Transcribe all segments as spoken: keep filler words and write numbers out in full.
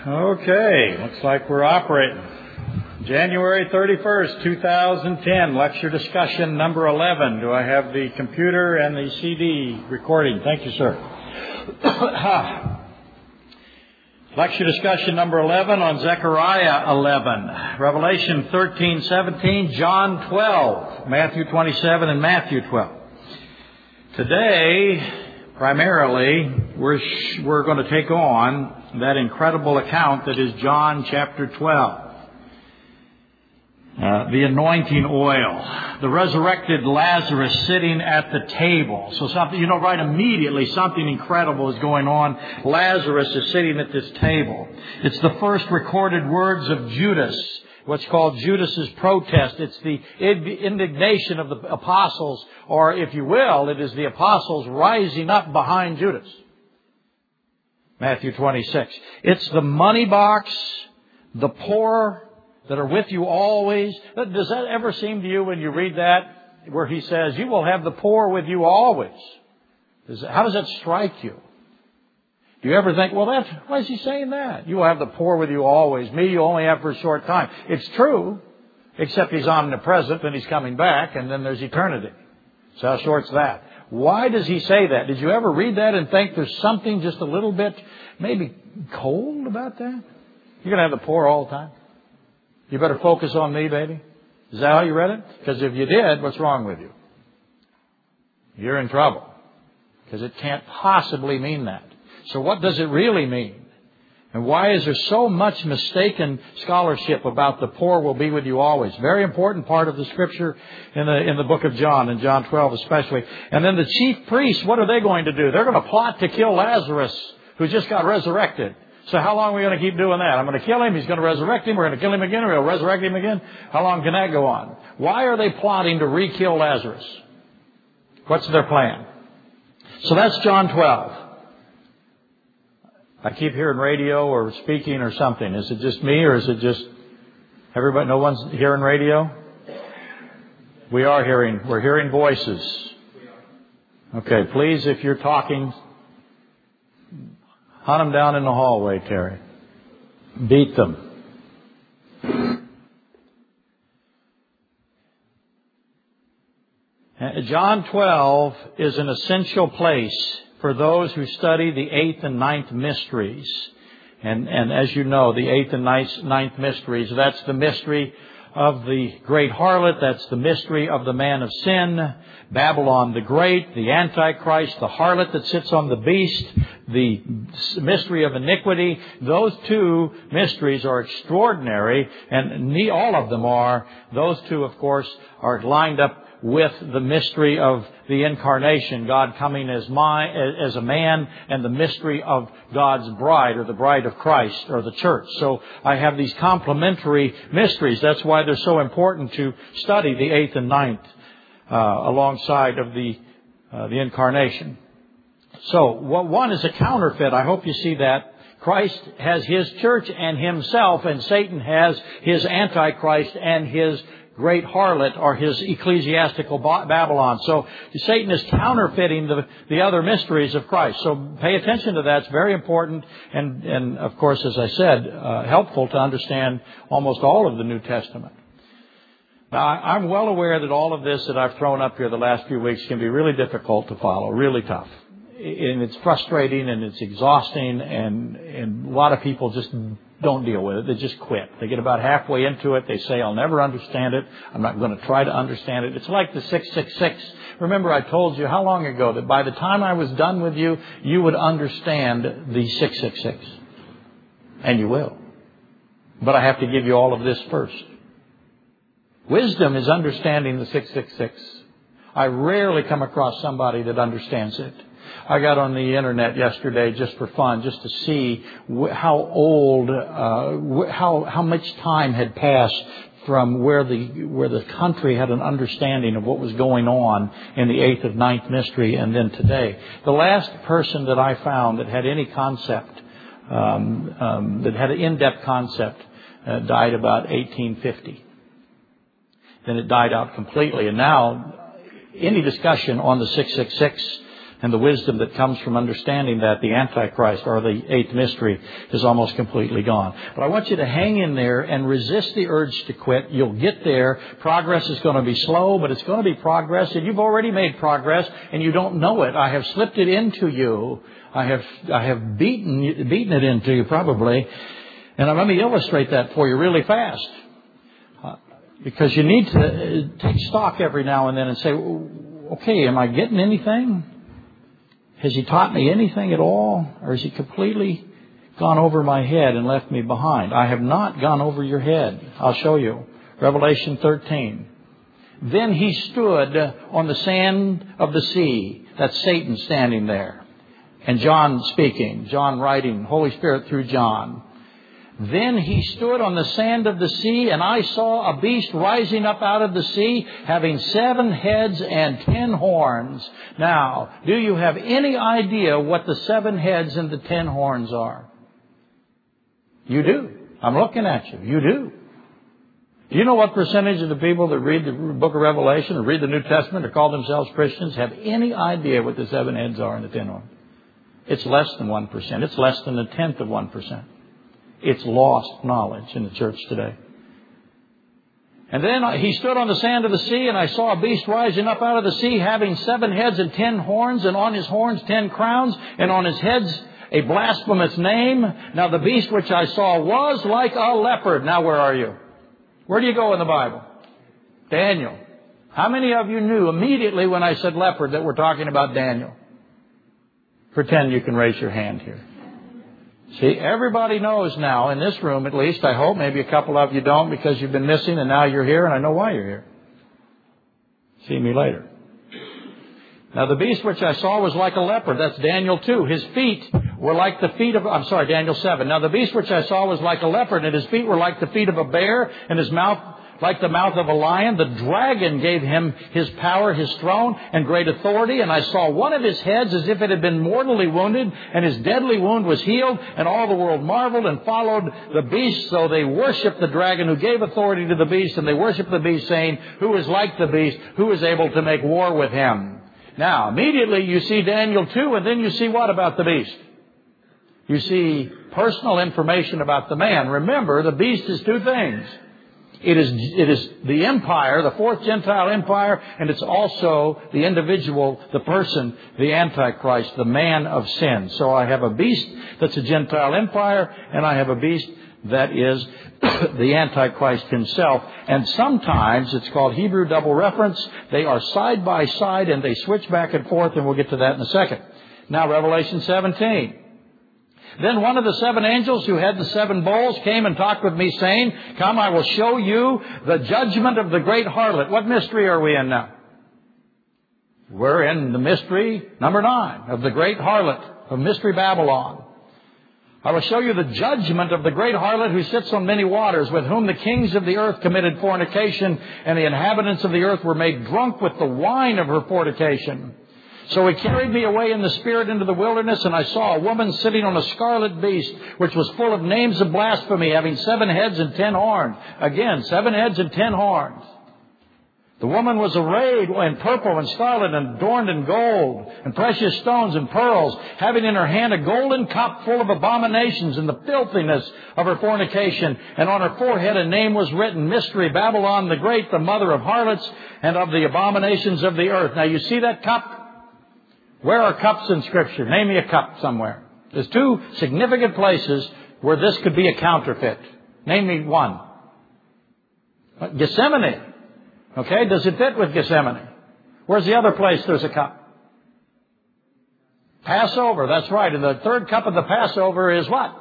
Okay, looks like we're operating. January thirty-first, two thousand ten, lecture discussion number eleven. Do I have the computer and the C D recording? Thank you, sir. Lecture discussion number eleven on Zechariah eleven, Revelation thirteen, seventeen, John twelve, Matthew twenty-seven, and Matthew twelve. Today, primarily, we're, we're going to take on that incredible account that is John chapter twelve. Uh, the anointing oil, the resurrected Lazarus sitting at the table. So something, you know, right immediately something incredible is going on. Lazarus is sitting at this table. It's the first recorded words of Judas, what's called Judas's protest. It's the indignation of the apostles, or if you will, it is the apostles rising up behind Judas. Matthew twenty-six. It's the money box, the poor that are with you always. Does that ever seem to you when you read that, where he says, you will have the poor with you always? Does that, how does that strike you? Do you ever think, well, that's, why is he saying that? You will have the poor with you always. Me, you only have for a short time. It's true, except he's omnipresent and he's coming back, and then there's eternity. So how short's that? Why does he say that? Did you ever read that and think there's something just a little bit maybe cold about that? You're going to have the poor all the time. You better focus on me, baby. Is that how you read it? Because if you did, what's wrong with you? You're in trouble. Because it can't possibly mean that. So what does it really mean? And why is there so much mistaken scholarship about the poor will be with you always? Very important part of the scripture in the in the book of John, in John twelve especially. And then the chief priests, what are they going to do? They're going to plot to kill Lazarus, who just got resurrected. So how long are we going to keep doing that? I'm going to kill him. He's going to resurrect him. We're going to kill him again. We're going to resurrect him again. How long can that go on? Why are they plotting to re-kill Lazarus? What's their plan? So that's John twelve. I keep hearing radio or speaking or something. Is it just me or is it just everybody? No one's hearing radio? We are hearing. We're hearing voices. Okay, please, if you're talking, hunt them down in the hallway, Terry. Beat them. John twelve is an essential place for those who study the eighth and ninth mysteries. And, and as you know, the eighth and ninth, ninth mysteries, that's the mystery of the great harlot. That's the mystery of the man of sin, Babylon the Great, the Antichrist, the harlot that sits on the beast, the mystery of iniquity. Those two mysteries are extraordinary, and all of them are. Those two, of course, are lined up with the mystery of the incarnation, God coming as my, as a man, and the mystery of God's bride, or the bride of Christ, or the church. So I have these complementary mysteries. That's why they're so important to study the eighth and ninth uh, alongside of the uh, the incarnation. So what one is a counterfeit. I hope you see that. Christ has His church and Himself, and Satan has his Antichrist and his great harlot, or his ecclesiastical Babylon. So Satan is counterfeiting the, the other mysteries of Christ. So pay attention to that. It's very important. And, and of course, as I said, uh, helpful to understand almost all of the New Testament. Now, I'm well aware that all of this that I've thrown up here the last few weeks can be really difficult to follow, really tough. And it's frustrating and it's exhausting, and, and a lot of people just don't deal with it. They just quit. They get about halfway into it. They say, I'll never understand it. I'm not going to try to understand it. It's like the six six six. Remember, I told you how long ago that by the time I was done with you, you would understand the six six six. And you will. But I have to give you all of this first. Wisdom is understanding the six six six. I rarely come across somebody that understands it. I got on the internet yesterday just for fun, just to see how old, uh, how how much time had passed from where the where the country had an understanding of what was going on in the eighth and ninth mystery, and then today. The last person that I found that had any concept, um, um, that had an in-depth concept, uh, died about eighteen fifty. Then it died out completely, and now any discussion on the six six six And the wisdom that comes from understanding that the Antichrist, or the eighth mystery, is almost completely gone. But I want you to hang in there and resist the urge to quit. You'll get there. Progress is going to be slow, but it's going to be progress. And you've already made progress, and you don't know it. I have slipped it into you. I have I have beaten beaten it into you, probably. And let me illustrate that for you really fast. Uh, because you need to take stock every now and then and say, okay, am I getting anything? Has He taught me anything at all? Or has He completely gone over my head and left me behind? I have not gone over your head. I'll show you. Revelation thirteen. Then He stood on the sand of the sea. That's Satan standing there. And John speaking. John writing. Holy Spirit through John. Then He stood on the sand of the sea, and I saw a beast rising up out of the sea, having seven heads and ten horns. Now, do you have any idea what the seven heads and the ten horns are? You do. I'm looking at you. You do. Do you know what percentage of the people that read the book of Revelation or read the New Testament or call themselves Christians have any idea what the seven heads are and the ten horns? It's less than one percent. It's less than a tenth of one percent. It's lost knowledge in the church today. And then He stood on the sand of the sea, and I saw a beast rising up out of the sea, having seven heads and ten horns, and on his horns ten crowns, and on his heads a blasphemous name. Now the beast which I saw was like a leopard. Now where are you? Where do you go in the Bible? Daniel. How many of you knew immediately when I said leopard that we're talking about Daniel? Pretend you can raise your hand here. See, everybody knows now, in this room at least, I hope. Maybe a couple of you don't because you've been missing and now you're here, and I know why you're here. See me later. Now the beast which I saw was like a leopard. That's Daniel two. His feet were like the feet of, I'm sorry, Daniel seven. Now the beast which I saw was like a leopard, and his feet were like the feet of a bear, and his mouth like the mouth of a lion. The dragon gave him his power, his throne, and great authority. And I saw one of his heads as if it had been mortally wounded, and his deadly wound was healed. And all the world marveled and followed the beast. So they worshiped the dragon who gave authority to the beast, and they worshiped the beast, saying, who is like the beast? Who is able to make war with him? Now, immediately you see Daniel two, and then you see what about the beast? You see personal information about the man. Remember, the beast is two things. It is, it is the empire, the fourth Gentile empire, and it's also the individual, the person, the Antichrist, the man of sin. So I have a beast that's a Gentile empire, and I have a beast that is the Antichrist himself. And sometimes it's called Hebrew double reference. They are side by side, and they switch back and forth, and we'll get to that in a second. Now, Revelation seventeen. Then one of the seven angels who had the seven bowls came and talked with me, saying, come, I will show you the judgment of the great harlot. What mystery are we in now? We're in the mystery number nine of the great harlot of Mystery Babylon. I will show you the judgment of the great harlot who sits on many waters, with whom the kings of the earth committed fornication, and the inhabitants of the earth were made drunk with the wine of her fornication. So He carried me away in the Spirit into the wilderness, and I saw a woman sitting on a scarlet beast, which was full of names of blasphemy, having seven heads and ten horns. Again, seven heads and ten horns. The woman was arrayed in purple and scarlet, and adorned in gold and precious stones and pearls, having in her hand a golden cup full of abominations and the filthiness of her fornication. And on her forehead a name was written, Mystery, Babylon the Great, the mother of harlots and of the abominations of the earth. Now you see that cup? Where are cups in Scripture? Name me a cup somewhere. There's two significant places where this could be a counterfeit. Name me one. Gethsemane. Okay, does it fit with Gethsemane? Where's the other place there's a cup? Passover, that's right. And the third cup of the Passover is what?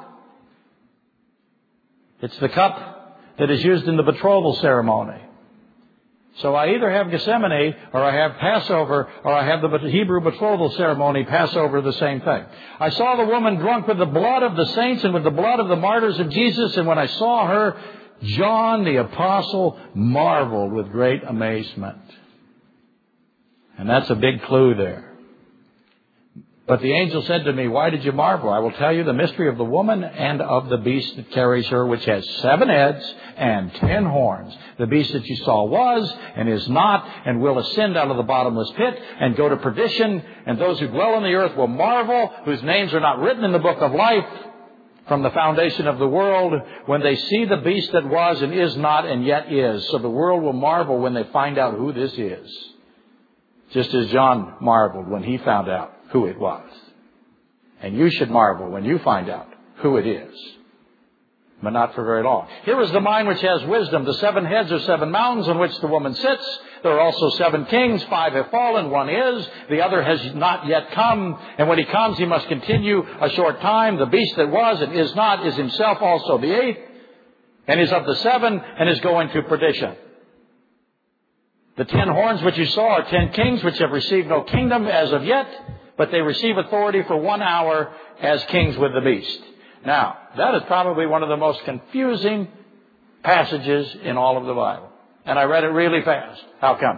It's the cup that is used in the betrothal ceremony. So I either have Gethsemane, or I have Passover, or I have the Hebrew betrothal ceremony, Passover, the same thing. I saw the woman drunk with the blood of the saints and with the blood of the martyrs of Jesus. And when I saw her, John the apostle marveled with great amazement. And that's a big clue there. But the angel said to me, why did you marvel? I will tell you the mystery of the woman and of the beast that carries her, which has seven heads and ten horns. The beast that you saw was and is not and will ascend out of the bottomless pit and go to perdition. And those who dwell on the earth will marvel, whose names are not written in the book of life from the foundation of the world, when they see the beast that was and is not and yet is. So the world will marvel when they find out who this is. Just as John marveled when he found out who it was. And you should marvel when you find out who it is. But not for very long. Here is the mind which has wisdom. The seven heads are seven mountains on which the woman sits. There are also seven kings. Five have fallen. One is. The other has not yet come. And when he comes, he must continue a short time. The beast that was and is not is himself also the eighth. And is of the seven and is going to perdition. The ten horns which you saw are ten kings which have received no kingdom as of yet, but they receive authority for one hour as kings with the beast. Now, that is probably one of the most confusing passages in all of the Bible. And I read it really fast. How come?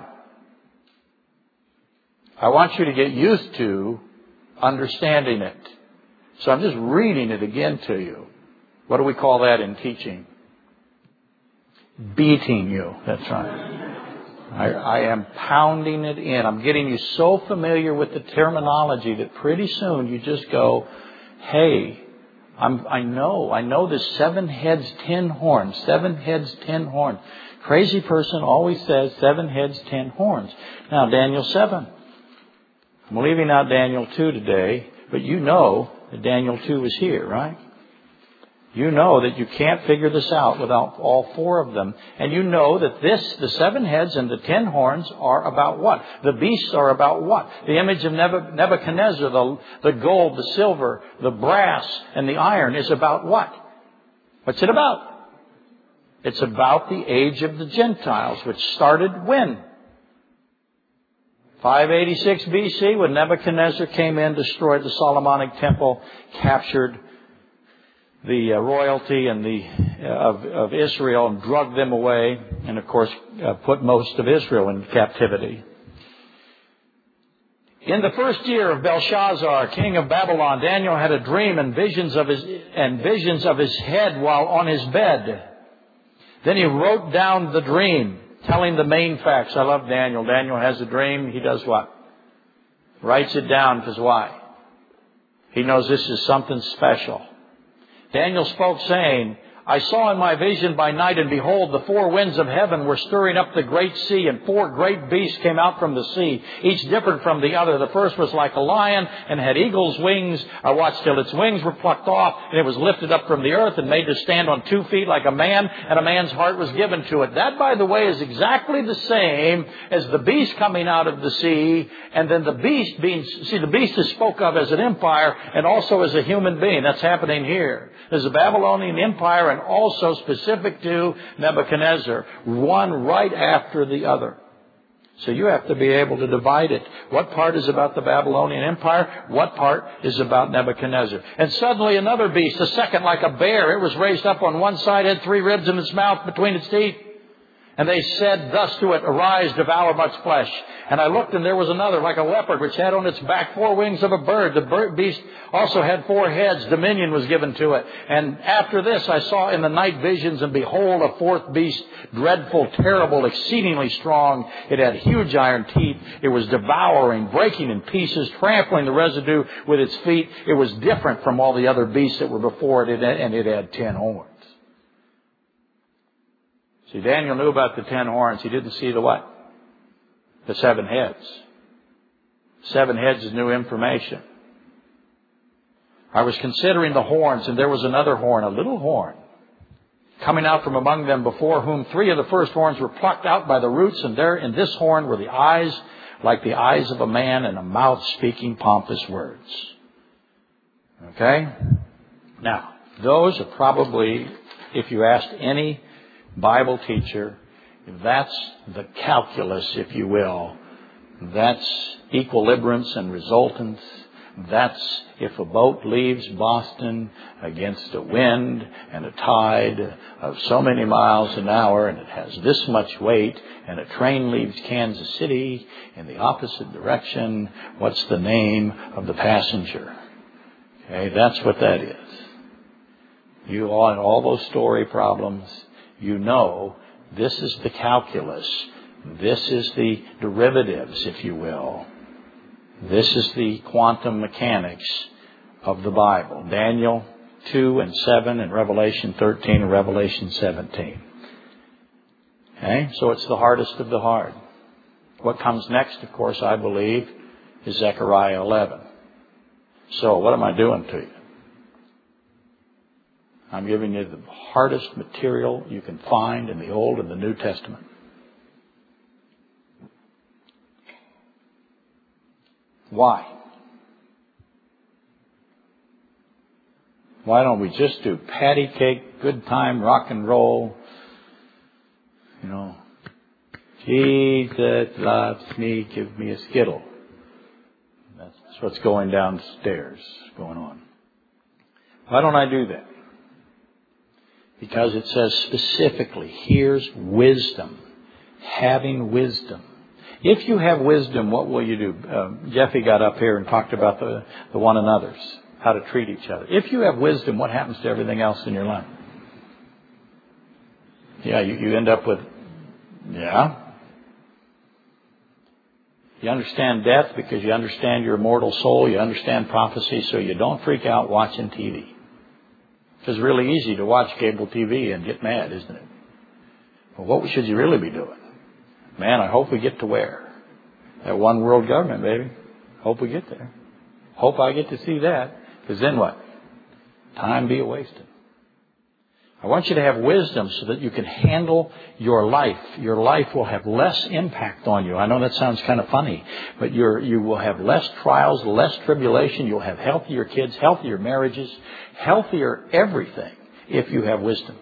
I want you to get used to understanding it. So I'm just reading it again to you. What do we call that in teaching? Beating you. That's right. I, I am pounding it in. I'm getting you so familiar with the terminology that pretty soon you just go, hey, I'm, I know, I know this seven heads, ten horns. Seven heads, ten horns. Crazy person always says seven heads, ten horns. Now, Daniel seven. I'm leaving out Daniel two today, but you know that Daniel two is here, right? You know that you can't figure this out without all four of them. And you know that this, the seven heads and the ten horns are about what? The beasts are about what? The image of Nebuchadnezzar, the, the gold, the silver, the brass, and the iron is about what? What's it about? It's about the age of the Gentiles, which started when? five eighty-six B C, when Nebuchadnezzar came in, destroyed the Solomonic temple, captured the uh, royalty and the uh, of, of Israel and drugged them away, and of course uh, put most of Israel in captivity. In the first year of Belshazzar, king of Babylon, Daniel had a dream and visions of his and visions of his head while on his bed. Then he wrote down the dream, telling the main facts. I love Daniel. Daniel has a dream. He does what? Writes it down, because why? He knows this is something special. Daniel spoke, saying, I saw in my vision by night, and behold, the four winds of heaven were stirring up the great sea, and four great beasts came out from the sea, each different from the other. The first was like a lion and had eagle's wings. I watched till its wings were plucked off, and it was lifted up from the earth and made to stand on two feet like a man, and a man's heart was given to it. That, by the way, is exactly the same as the beast coming out of the sea, and then the beast being, see, the beast is spoke of as an empire and also as a human being. That's happening here. There's a Babylonian empire, and also specific to Nebuchadnezzar, one right after the other. So you have to be able to divide it. What part is about the Babylonian Empire? What part is about Nebuchadnezzar? And suddenly another beast, a second like a bear, it was raised up on one side, had three ribs in its mouth between its teeth. And they said thus to it, arise, devour much flesh. And I looked, and there was another, like a leopard, which had on its back four wings of a bird. The bird beast also had four heads. Dominion was given to it. And after this I saw in the night visions, and behold, a fourth beast, dreadful, terrible, exceedingly strong. It had huge iron teeth. It was devouring, breaking in pieces, trampling the residue with its feet. It was different from all the other beasts that were before it, and it had ten horns. See, Daniel knew about the ten horns. He didn't see the what? The seven heads. Seven heads is new information. I was considering the horns, and there was another horn, a little horn, coming out from among them, before whom three of the first horns were plucked out by the roots, and there in this horn were the eyes like the eyes of a man, and a mouth speaking pompous words. Okay? Now, those are probably, if you asked any Bible teacher, that's the calculus, if you will. That's equilibrance and resultance. That's if a boat leaves Boston against a wind and a tide of so many miles an hour, and it has this much weight, and a train leaves Kansas City in the opposite direction, what's the name of the passenger? Okay, that's what that is. You all in all those story problems, you know this is the calculus. This is the derivatives, if you will. This is the quantum mechanics of the Bible. Daniel two and seven and Revelation thirteen and Revelation seventeen. Okay, so it's the hardest of the hard. What comes next, of course, I believe, is Zechariah eleven. So what am I doing to you? I'm giving you the hardest material you can find in the Old and the New Testament. Why? Why don't we just do patty cake, good time, rock and roll? You know, Jesus loves me, give me a Skittle. That's what's going downstairs, going on. Why don't I do that? Because it says specifically, here's wisdom. Having wisdom. If you have wisdom, what will you do? Uh, Jeffy got up here and talked about the, the one another's, how to treat each other. If you have wisdom, what happens to everything else in your life? Yeah, you, you end up with, yeah. You understand death because you understand your immortal soul. You understand prophecy, so you don't freak out watching T V. It's really easy to watch cable T V and get mad, isn't it? Well, what should you really be doing? Man, I hope we get to where? That one world government, baby. Hope we get there. Hope I get to see that. Because then what? Time be wasted. I want you to have wisdom so that you can handle your life. Your life will have less impact on you. I know that sounds kind of funny, but you're, you will have less trials, less tribulation. You'll have healthier kids, healthier marriages, healthier everything if you have wisdom.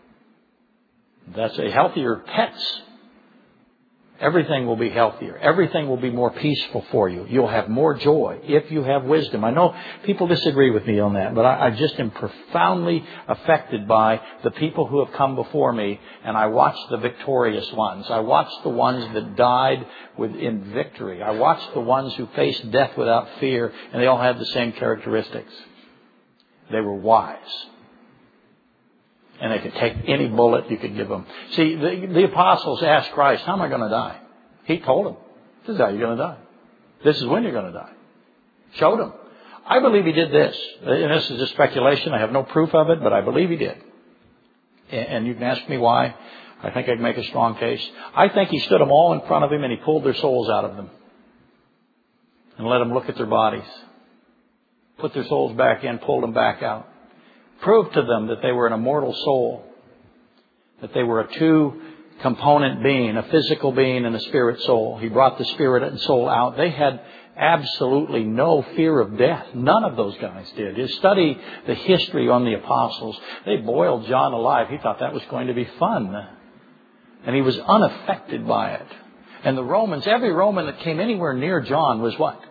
That's a healthier pets. Everything will be healthier. Everything will be more peaceful for you. You'll have more joy if you have wisdom. I know people disagree with me on that, but I, I just am profoundly affected by the people who have come before me, and I watch the victorious ones. I watch the ones that died with, in victory. I watch the ones who faced death without fear, and they all had the same characteristics. They were wise. And they could take any bullet you could give them. See, the, the apostles asked Christ, how am I going to die? He told them, this is how you're going to die. This is when you're going to die. Showed them. I believe he did this. And this is just speculation. I have no proof of it, but I believe he did. And, and you can ask me why. I think I can make a strong case. I think he stood them all in front of him and he pulled their souls out of them. And let them look at their bodies. Put their souls back in, pulled them back out. Proved to them that they were an immortal soul, that they were a two-component being, a physical being and a spirit soul. He brought the spirit and soul out. They had absolutely no fear of death. None of those guys did. You study the history on the apostles. They boiled John alive. He thought that was going to be fun. And he was unaffected by it. And the Romans, every Roman that came anywhere near John was what?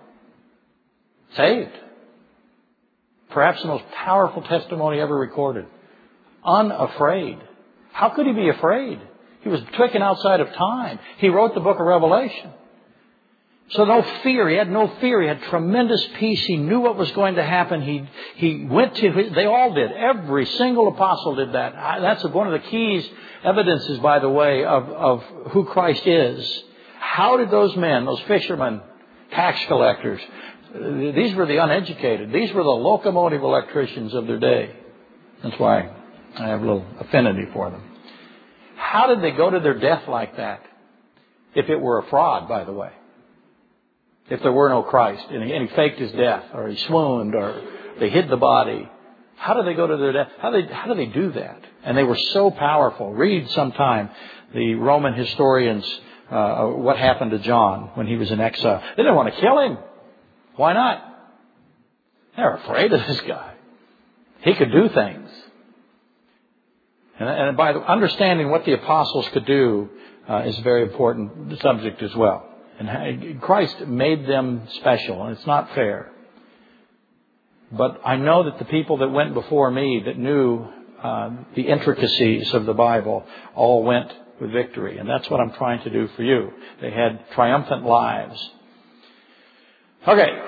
Saved. Perhaps the most powerful testimony ever recorded. Unafraid. How could he be afraid? He was taken outside of time. He wrote the book of Revelation. So no fear. He had no fear. He had tremendous peace. He knew what was going to happen. He he went to, they all did. Every single apostle did that. That's one of the keys, evidences, by the way, of, of who Christ is. How did those men, those fishermen, tax collectors, these were the uneducated. These were the locomotive electricians of their day. That's why I have a little affinity for them. How did they go to their death like that? If it were a fraud, by the way. If there were no Christ and he, and he faked his death, or he swooned, or they hid the body. How did they go to their death? How did they, how did they do that? And they were so powerful. Read sometime the Roman historians uh, what happened to John when he was in exile. They didn't want to kill him. Why not? They're afraid of this guy. He could do things. And, and by understanding what the apostles could do uh, is a very important subject as well. And Christ made them special, and it's not fair. But I know that the people that went before me that knew uh, the intricacies of the Bible all went with victory. And that's what I'm trying to do for you. They had triumphant lives. Okay.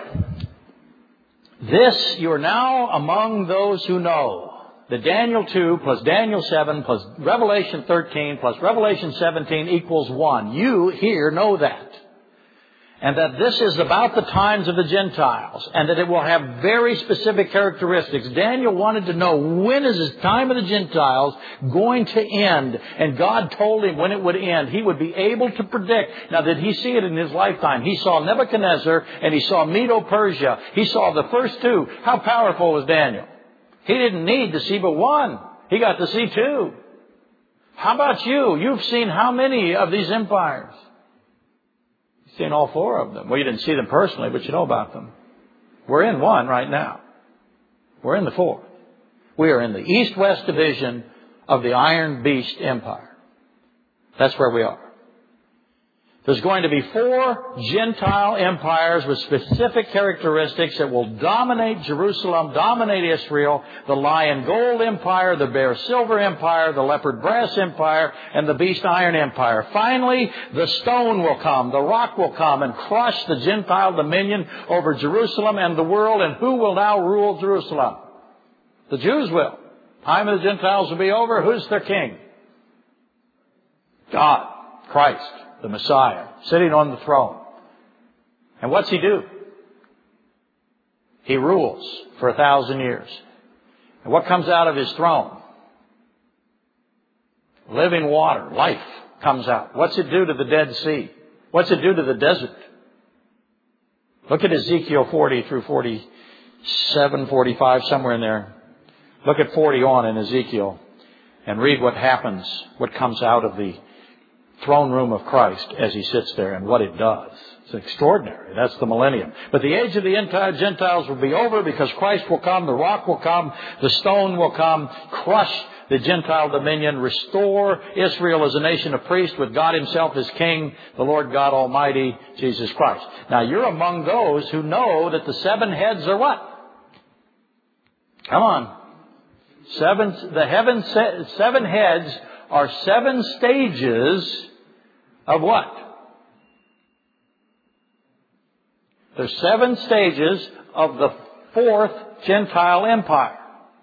This, you are now among those who know that Daniel two plus Daniel seven plus Revelation thirteen plus Revelation seventeen equals one. You here know that. And that this is about the times of the Gentiles. And that it will have very specific characteristics. Daniel wanted to know, when is the time of the Gentiles going to end? And God told him when it would end. He would be able to predict. Now, did he see it in his lifetime? He saw Nebuchadnezzar and he saw Medo-Persia. He saw the first two. How powerful was Daniel? He didn't need to see but one. He got to see two. How about you? You've seen how many of these empires? Seen all four of them. Well, you didn't see them personally, but you know about them. We're in one right now. We're in the fourth. We are in the east-west division of the Iron Beast Empire. That's where we are. There's going to be four Gentile empires with specific characteristics that will dominate Jerusalem, dominate Israel. The Lion Gold Empire, the Bear Silver Empire, the Leopard Brass Empire, and the Beast Iron Empire. Finally, the stone will come, the rock will come and crush the Gentile dominion over Jerusalem and the world. And who will now rule Jerusalem? The Jews will. Time of the Gentiles will be over. Who's their king? God, Christ, the Messiah, sitting on the throne. And what's he do? He rules for a thousand years. And what comes out of his throne? Living water, life comes out. What's it do to the Dead Sea? What's it do to the desert? Look at Ezekiel forty through forty-seven, forty-five, somewhere in there. Look at forty on in Ezekiel and read what happens, what comes out of the throne room of Christ as he sits there and what it does. It's extraordinary. That's the millennium. But the age of the Gentiles will be over because Christ will come, the rock will come, the stone will come, crush the Gentile dominion, restore Israel as a nation of priests with God himself as king, the Lord God Almighty, Jesus Christ. Now you're among those who know that the seven heads are what? Come on. Seven, the heaven, seven heads are seven stages of what? There's seven stages of the fourth Gentile empire.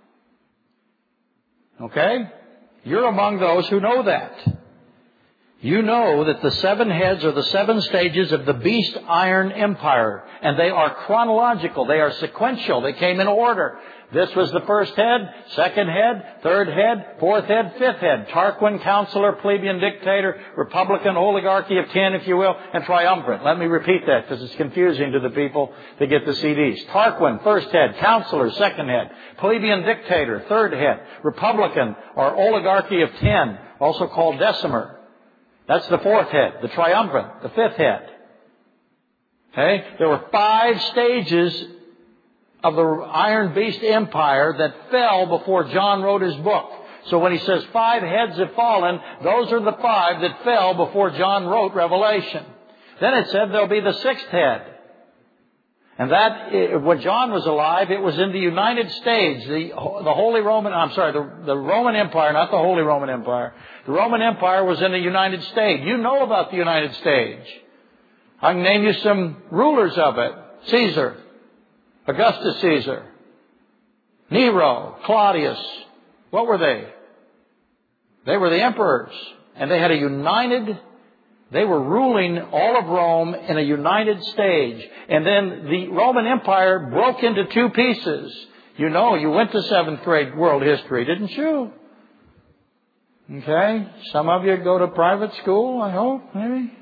Okay? You're among those who know that. You know that the seven heads are the seven stages of the Beast Iron Empire. And they are chronological. They are sequential. They came in order. This was the first head, second head, third head, fourth head, fifth head. Tarquin, counselor, plebeian, dictator, republican, oligarchy of ten, if you will, and triumvirate. Let me repeat that because it's confusing to the people that get the C Ds. Tarquin, first head, counselor, second head, plebeian, dictator, third head, republican or oligarchy of ten, also called decimer. That's the fourth head, the triumvirate, the fifth head. Okay? There were five stages of the Iron Beast Empire that fell before John wrote his book. So when he says five heads have fallen, those are the five that fell before John wrote Revelation. Then it said there'll be the sixth head. And that, when John was alive, it was in the United States, the, the Holy Roman, I'm sorry, the, the Roman Empire, not the Holy Roman Empire. The Roman Empire was in the United States. You know about the United States. I can name you some rulers of it. Caesar, Augustus Caesar, Nero, Claudius. What were they? They were the emperors. And they had a united, they were ruling all of Rome in a united stage. And then the Roman Empire broke into two pieces. You know, you went to seventh grade world history, didn't you? Okay. Some of you go to private school, I hope, maybe.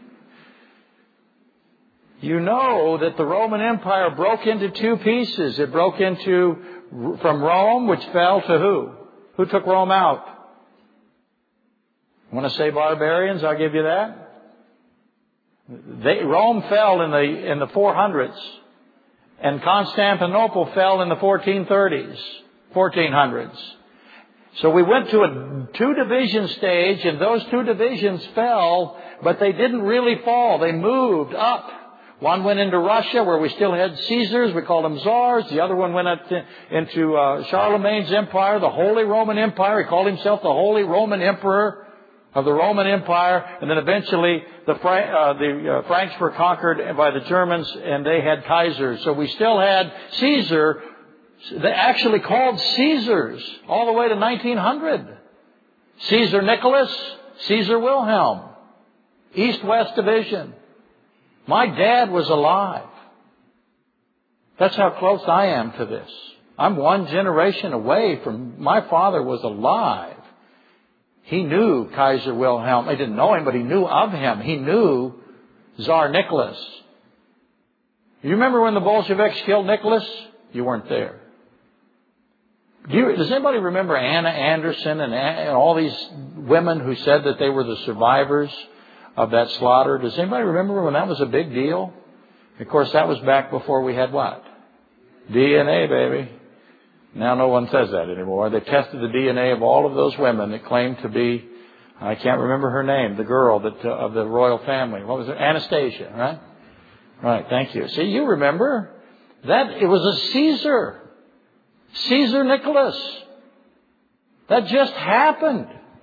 You know that the Roman Empire broke into two pieces. It broke into, from Rome, which fell to who? Who took Rome out? Want to say barbarians? I'll give you that. They, Rome fell in the, in the four hundreds. And Constantinople fell in the fourteen thirties, fourteen hundreds. So we went to a two-division stage, and those two divisions fell, but they didn't really fall. They moved up. One went into Russia, where we still had Caesars. We called them czars. The other one went up to, into uh, Charlemagne's empire, the Holy Roman Empire. He called himself the Holy Roman Emperor of the Roman Empire. And then eventually the, Fra- uh, the uh, Franks were conquered by the Germans, and they had Kaisers. So we still had Caesar. They actually called Caesars all the way to nineteen hundred. Caesar Nicholas, Caesar Wilhelm, East-West division. My dad was alive. That's how close I am to this. I'm one generation away from, my father was alive. He knew Kaiser Wilhelm. I didn't know him, but he knew of him. He knew Tsar Nicholas. You remember when the Bolsheviks killed Nicholas? You weren't there. Do you, does anybody remember Anna Anderson and, and all these women who said that they were the survivors of that slaughter? Does anybody remember when that was a big deal? Of course, that was back before we had what? D N A, baby. Now no one says that anymore. They tested the D N A of all of those women that claimed to be, I can't remember her name, the girl that uh, of the royal family. What was it? Anastasia, right? Right, thank you. See, you remember that it was a Caesar. Caesar Nicholas. That just happened.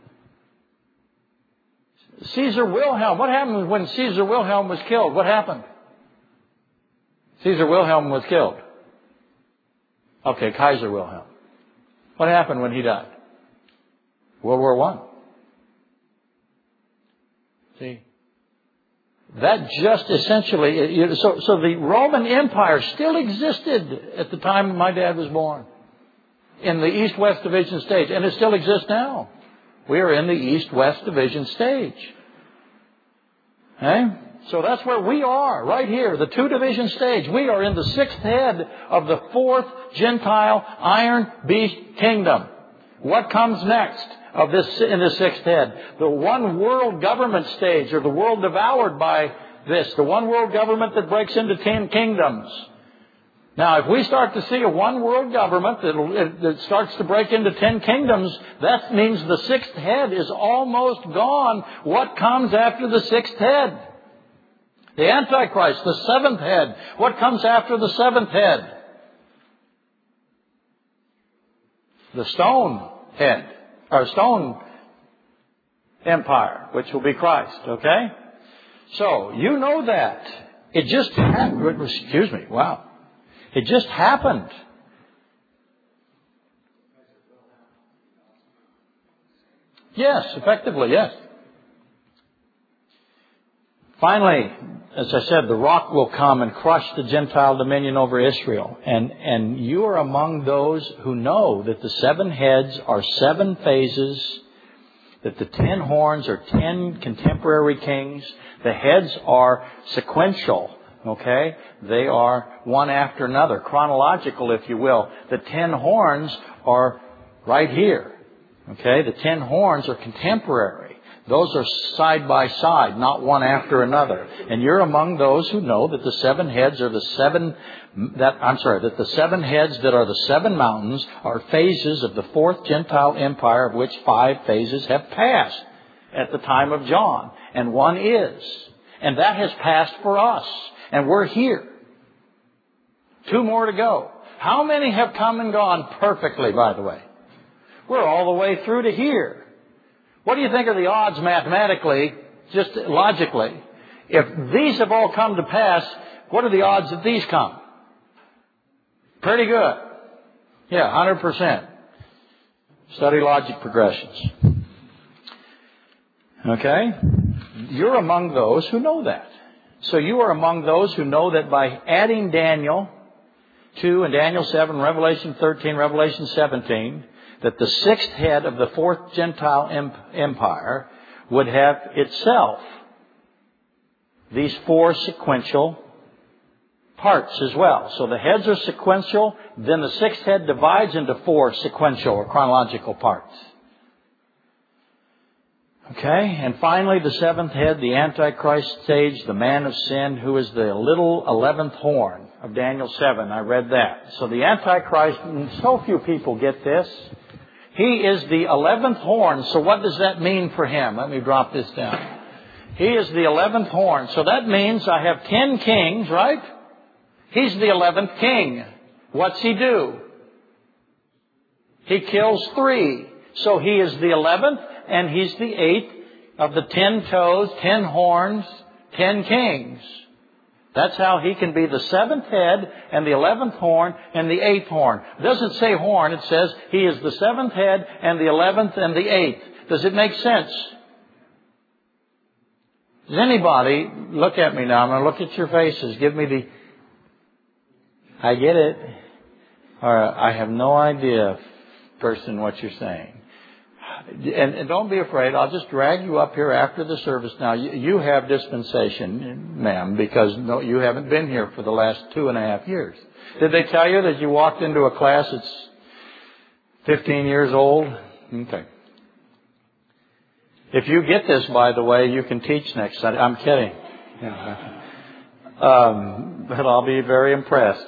Caesar Wilhelm. What happened when Caesar Wilhelm was killed? What happened? Caesar Wilhelm was killed. Okay, Kaiser Wilhelm. What happened when he died? World War One. See? That just essentially, so, so the Roman Empire still existed at the time my dad was born. In the East-West division stage. And it still exists now. We are in the East-West division stage. Okay? So that's where we are, right here, the two-division stage. We are in the sixth head of the fourth Gentile Iron Beast kingdom. What comes next of this in the sixth head? The one world government stage, or the world devoured by this. The one world government that breaks into ten kingdoms. Now, if we start to see a one world government that, that starts to break into ten kingdoms, that means the sixth head is almost gone. What comes after the sixth head? The Antichrist, the seventh head. What comes after the seventh head? The stone head, or stone empire, which will be Christ, okay? So, you know that. It just happened. Excuse me, wow. It just happened. Yes, effectively, yes. Finally, as I said, the rock will come and crush the Gentile dominion over Israel. And, and you are among those who know that the seven heads are seven phases, that the ten horns are ten contemporary kings. The heads are sequential. Okay? They are one after another, chronological, if you will. The ten horns are right here. Okay? The ten horns are contemporary. Those are side by side, not one after another. And you're among those who know that the seven heads are the seven, that, I'm sorry, that the seven heads that are the seven mountains are phases of the fourth Gentile empire, of which five phases have passed at the time of John. And one is. And that has passed for us. And we're here. Two more to go. How many have come and gone perfectly, by the way? We're all the way through to here. What do you think are the odds mathematically, just logically? If these have all come to pass, what are the odds that these come? Pretty good. Yeah, one hundred percent. Study logic progressions. Okay? You're among those who know that. So you are among those who know that by adding Daniel two and Daniel seven, Revelation thirteen, Revelation seventeen, that the sixth head of the fourth Gentile empire would have itself these four sequential parts as well. So the heads are sequential, then the sixth head divides into four sequential or chronological parts. Okay, and finally the seventh head, the Antichrist stage, the man of sin, who is the little eleventh horn of Daniel seven. I read that. So the Antichrist, and so few people get this. He is the eleventh horn, so what does that mean for him? Let me drop this down. He is the eleventh horn. So that means I have ten kings, right? He's the eleventh king. What's he do? He kills three. So he is the eleventh and he's the eighth of the ten toes, ten horns, ten kings. That's how he can be the seventh head and the eleventh horn and the eighth horn. It doesn't say horn. It says he is the seventh head and the eleventh and the eighth. Does it make sense? Does anybody, look at me now. I'm going to look at your faces. Give me the, I get it. Or I have no idea, person, what you're saying. And, and don't be afraid. I'll just drag you up here after the service. Now, you, you have dispensation, ma'am, because no, you haven't been here for the last two and a half years. Did they tell you that you walked into a class that's fifteen years old? Okay. If you get this, by the way, you can teach next Sunday. I'm kidding. Yeah. Um, but I'll be very impressed.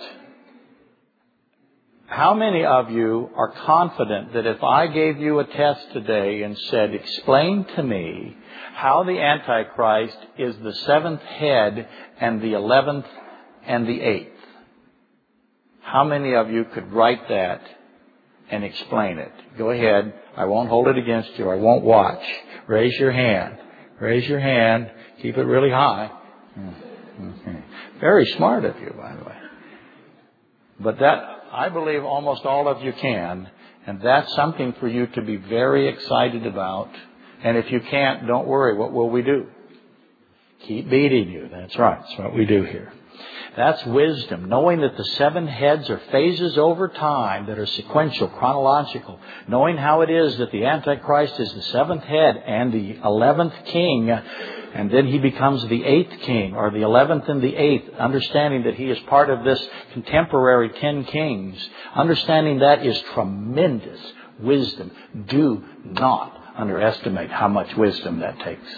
How many of you are confident that if I gave you a test today and said, explain to me how the Antichrist is the seventh head and the eleventh and the eighth, how many of you could write that and explain it? Go ahead. I won't hold it against you. I won't watch. Raise your hand. Raise your hand. Keep it really high. Okay. Very smart of you, by the way. But that, I believe almost all of you can, and that's something for you to be very excited about. And if you can't, don't worry. What will we do? Keep beating you. That's right. That's what we do here. That's wisdom, knowing that the seven heads are phases over time that are sequential, chronological. Knowing how it is that the Antichrist is the seventh head and the eleventh king, and then he becomes the eighth king, or the eleventh and the eighth, understanding that he is part of this contemporary ten kings. Understanding that is tremendous wisdom. Do not underestimate how much wisdom that takes.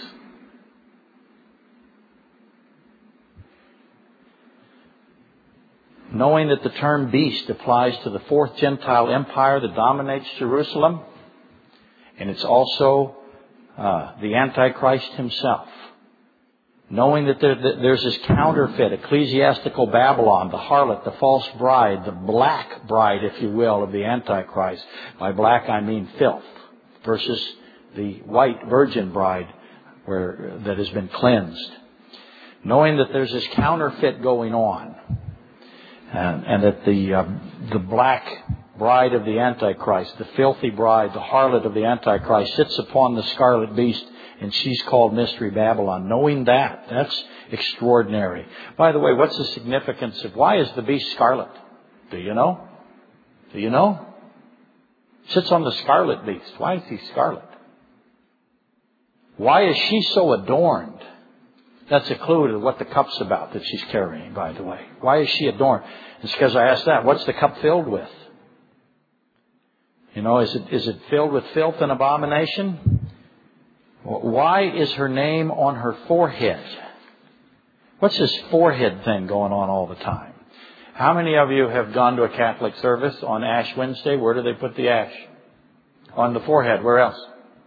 Knowing that the term beast applies to the fourth Gentile empire that dominates Jerusalem, and it's also uh, the Antichrist himself. Knowing that there, that there's this counterfeit, ecclesiastical Babylon, the harlot, the false bride, the black bride, if you will, of the Antichrist. By black I mean filth, versus the white virgin bride where that has been cleansed. Knowing that there's this counterfeit going on. And, and that the uh, the black bride of the Antichrist, the filthy bride, the harlot of the Antichrist, sits upon the scarlet beast, and she's called Mystery Babylon. Knowing that, that's extraordinary. By the way, what's the significance of, why is the beast scarlet? Do you know? Do you know? Sits on the scarlet beast. Why is he scarlet? Why is she so adorned? That's a clue to what the cup's about that she's carrying, by the way. Why is she adorned? It's because I asked that. What's the cup filled with? You know, is it is it filled with filth and abomination? Why is her name on her forehead? What's this forehead thing going on all the time? How many of you have gone to a Catholic service on Ash Wednesday? Where do they put the ash? On the forehead. Where else?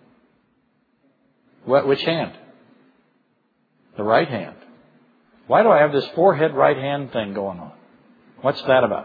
What, which hand? The right hand. Why do I have this forehead right hand thing going on? What's that about?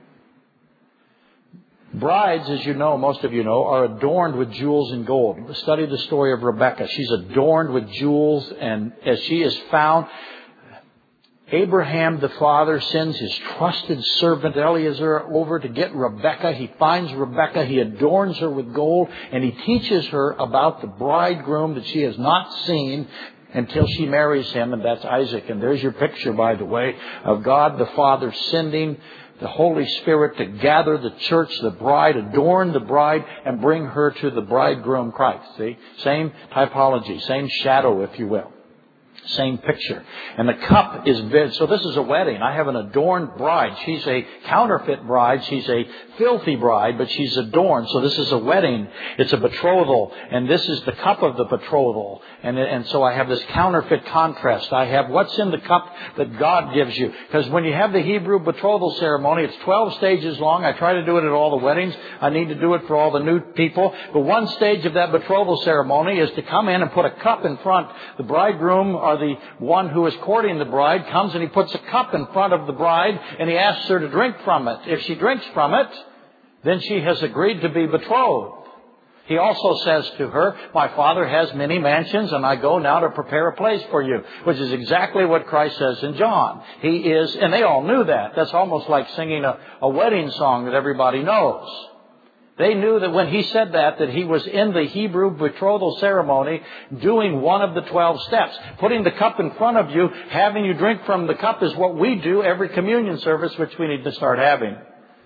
Brides, as you know, most of you know, are adorned with jewels and gold. Study the story of Rebecca. She's adorned with jewels, and as she is found, Abraham the father sends his trusted servant Eliezer over to get Rebecca. He finds Rebecca. He adorns her with gold, and he teaches her about the bridegroom that she has not seen until she marries him, and that's Isaac. And there's your picture, by the way, of God the Father sending the Holy Spirit to gather the church, the bride, adorn the bride, and bring her to the bridegroom Christ. See? Same typology, same shadow, if you will. Same picture. And the cup is big. So this is a wedding. I have an adorned bride. She's a counterfeit bride. She's a filthy bride, but she's adorned. So this is a wedding. It's a betrothal. And this is the cup of the betrothal. And, and so I have this counterfeit contrast. I have what's in the cup that God gives you. Because when you have the Hebrew betrothal ceremony, it's twelve stages long. I try to do it at all the weddings. I need to do it for all the new people. But one stage of that betrothal ceremony is to come in and put a cup in front. The bridegroom or the one who is courting the bride comes and he puts a cup in front of the bride and he asks her to drink from it. If she drinks from it, then she has agreed to be betrothed. He also says to her, my Father has many mansions and I go now to prepare a place for you, which is exactly what Christ says in John. He is, and they all knew that. That's almost like singing a, a wedding song that everybody knows. They knew that when he said that, that he was in the Hebrew betrothal ceremony doing one of the twelve steps. Putting the cup in front of you, having you drink from the cup is what we do every communion service, which we need to start having.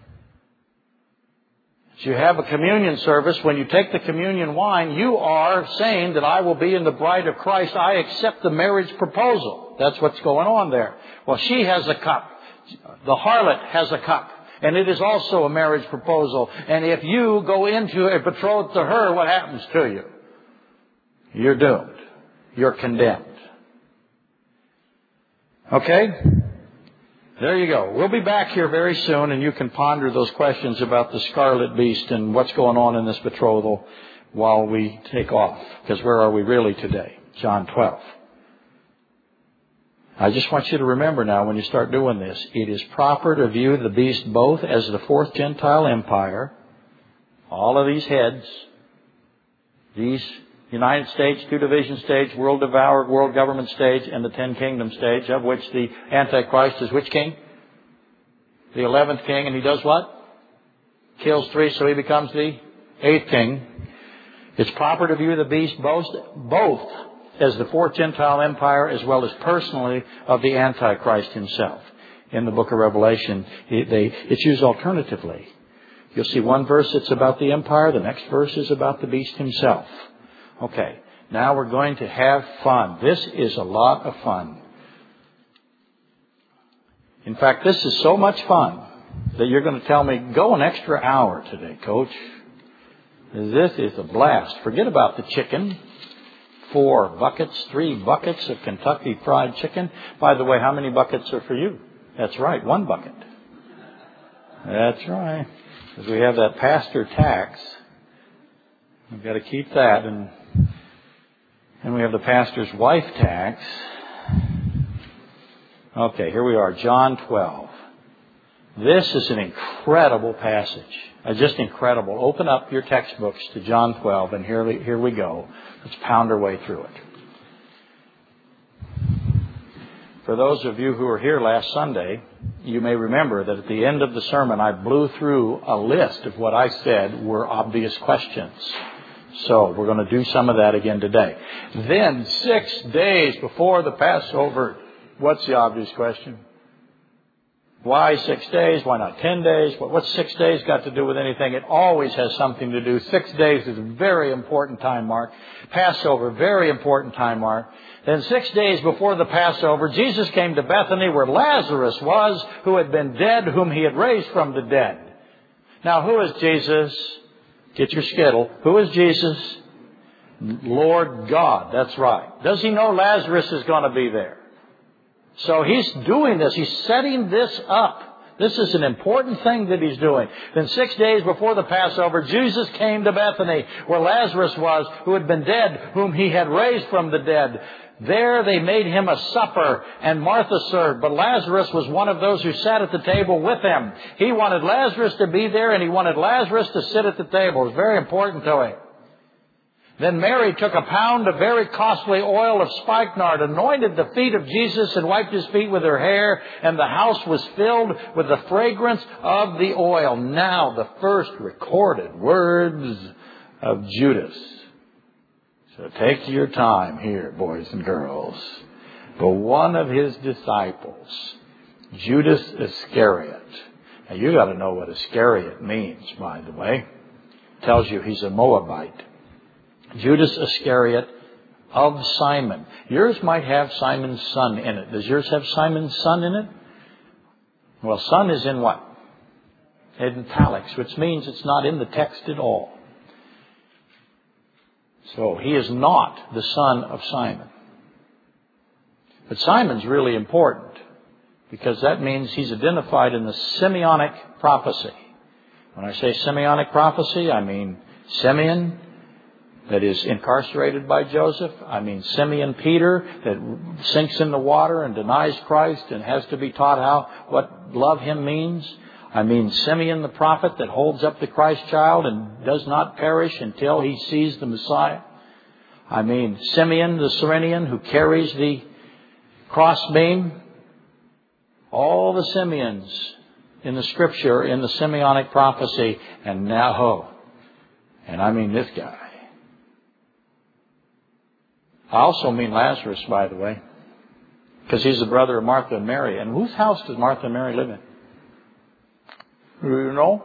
As you have a communion service, when you take the communion wine, you are saying that I will be in the bride of Christ. I accept the marriage proposal. That's what's going on there. Well, she has a cup. The harlot has a cup. And it is also a marriage proposal. And if you go into a betrothal to her, what happens to you? You're doomed. You're condemned. Okay? There you go. We'll be back here very soon, and you can ponder those questions about the scarlet beast and what's going on in this betrothal while we take off. Because where are we really today? John twelve. I just want you to remember now when you start doing this, it is proper to view the beast both as the fourth Gentile empire, all of these heads, these United States, two-division stage, world devoured, world government stage, and the ten kingdom stage, of which the Antichrist is which king? The eleventh king, and he does what? Kills three, so he becomes the eighth king. It's proper to view the beast both, both as the fourth Gentile empire as well as personally of the Antichrist himself. In the book of Revelation, it, they, it's used alternatively. You'll see one verse that's about the empire, the next verse is about the beast himself. Okay, now we're going to have fun. This is a lot of fun. In fact, this is so much fun that you're going to tell me, go an extra hour today, Coach. This is a blast. Forget about the chicken. Four buckets, three buckets of Kentucky Fried Chicken. By the way, how many buckets are for you? That's right, one bucket. That's right. Because we have that pastor tax. We've got to keep that. And, and we have the pastor's wife tax. Okay, here we are, John twelve. This is an incredible passage. Uh, just incredible. Open up your textbooks to John twelve, and here we, here we go. Let's pound our way through it. For those of you who were here last Sunday, you may remember that at the end of the sermon, I blew through a list of what I said were obvious questions. So we're going to do some of that again today. Then, six days before the Passover, what's the obvious question? Why six days? Why not ten days? What's six days got to do with anything? It always has something to do. Six days is a very important time mark. Passover, very important time mark. Then six days before the Passover, Jesus came to Bethany where Lazarus was, who had been dead, whom he had raised from the dead. Now, who is Jesus? Get your skittle. Who is Jesus? Lord God. That's right. Does he know Lazarus is going to be there? So he's doing this. He's setting this up. This is an important thing that he's doing. Then six days before the Passover, Jesus came to Bethany, where Lazarus was, who had been dead, whom he had raised from the dead. There they made him a supper, and Martha served. But Lazarus was one of those who sat at the table with him. He wanted Lazarus to be there, and he wanted Lazarus to sit at the table. It was very important to him. Then Mary took a pound of very costly oil of spikenard, anointed the feet of Jesus, and wiped his feet with her hair, and the house was filled with the fragrance of the oil. Now the first recorded words of Judas. So take your time here, boys and girls. But one of his disciples, Judas Iscariot. Now you got to know what Iscariot means, by the way. It tells you he's a Moabite. Judas Iscariot, of Simon. Yours might have Simon's son in it. Does yours have Simon's son in it? Well, son is in what? In italics, which means it's not in the text at all. So he is not the son of Simon. But Simon's really important because that means he's identified in the Simeonic prophecy. When I say Simeonic prophecy, I mean Simeon that is incarcerated by Joseph. I mean Simeon Peter that sinks in the water and denies Christ and has to be taught how what love him means. I mean Simeon the prophet that holds up the Christ child and does not perish until he sees the Messiah. I mean Simeon the Cyrenian who carries the crossbeam. All the Simeons in the Scripture, in the Simeonic prophecy, and now, oh, and I mean this guy. I also mean Lazarus, by the way, because he's the brother of Martha and Mary. And whose house does Martha and Mary live in? Do you know?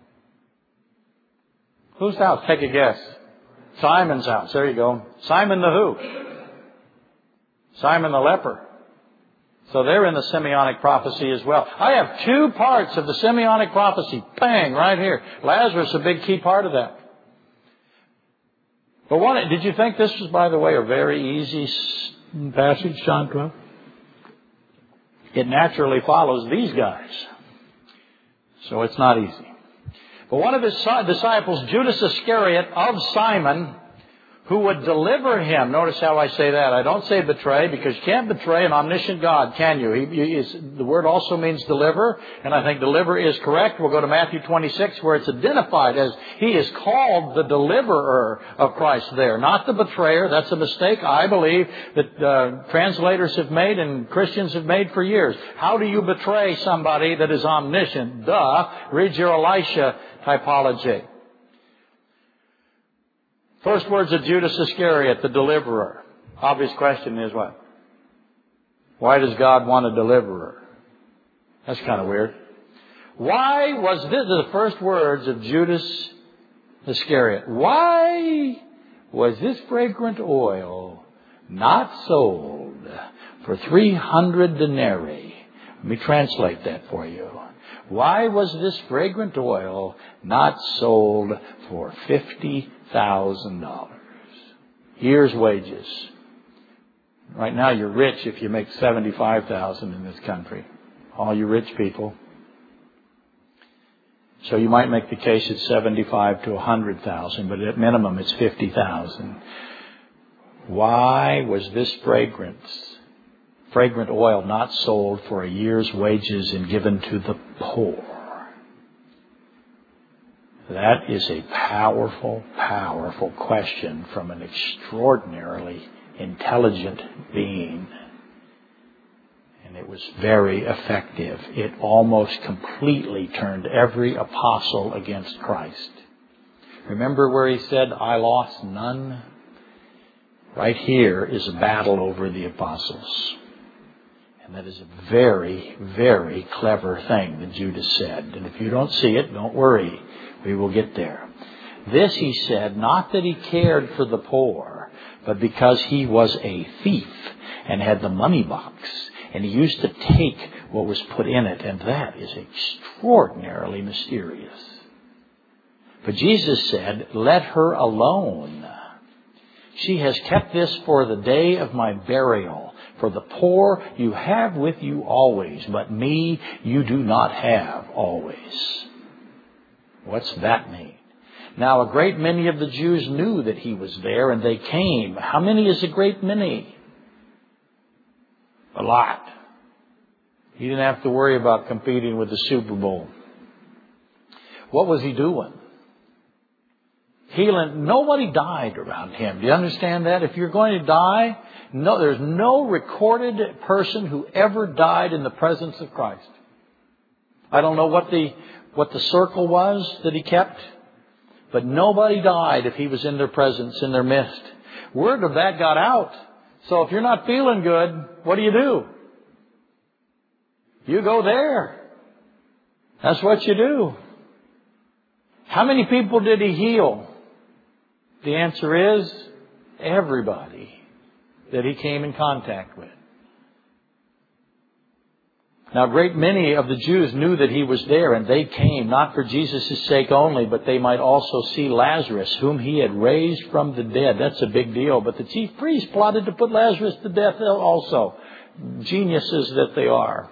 Whose house? Take a guess. Simon's house. There you go. Simon the who? Simon the leper. So they're in the Simeonic prophecy as well. I have two parts of the Simeonic prophecy. Bang, right here. Lazarus, a big key part of that. But one, did you think this was, by the way, a very easy passage, John twelve? It naturally follows these guys. So it's not easy. But one of his disciples, Judas Iscariot of Simon, who would deliver him. Notice how I say that. I don't say betray because you can't betray an omniscient God, can you? He, he is, the word also means deliver, and I think deliver is correct. We'll go to Matthew twenty-six where it's identified as he is called the deliverer of Christ there, not the betrayer. That's a mistake I believe that uh, translators have made and Christians have made for years. How do you betray somebody that is omniscient? Duh. Read your Elisha typology. First words of Judas Iscariot, the deliverer. Obvious question is what? Why does God want a deliverer? That's kind of weird. Why was this the first words of Judas Iscariot? Why was this fragrant oil not sold for three hundred denarii? Let me translate that for you. Why was this fragrant oil not sold for fifty thousand dollars? Year's wages. Right now you're rich if you make seventy-five thousand dollars in this country. All you rich people. So you might make the case at seventy-five to one hundred thousand, but at minimum it's fifty thousand. Why was this fragrance, fragrant oil not sold for a year's wages and given to the poor? That is a powerful, powerful question from an extraordinarily intelligent being. And it was very effective. It almost completely turned every apostle against Christ. Remember where he said, I lost none? Right here is a battle over the apostles. And that is a very, very clever thing that Judas said. And if you don't see it, don't worry. We will get there. This he said, not that he cared for the poor, but because he was a thief and had the money box. And he used to take what was put in it. And that is extraordinarily mysterious. But Jesus said, let her alone. She has kept this for the day of my burial. For the poor you have with you always, but me you do not have always. What's that mean? Now, a great many of the Jews knew that he was there, and they came. How many is a great many? A lot. He didn't have to worry about competing with the Super Bowl. What was he doing? Healing. Nobody died around him. Do you understand that? If you're going to die, no, there's no recorded person who ever died in the presence of Christ. I don't know what the what the circle was that he kept, but nobody died if he was in their presence, in their midst. Word of that got out. So if you're not feeling good, what do you do? You go there. That's what you do. How many people did he heal? The answer is everybody. that he came in contact with. Now, a great many of the Jews knew that he was there, and they came not for Jesus' sake only, but they might also see Lazarus, whom he had raised from the dead. That's a big deal. But the chief priests plotted to put Lazarus to death also. Geniuses that they are.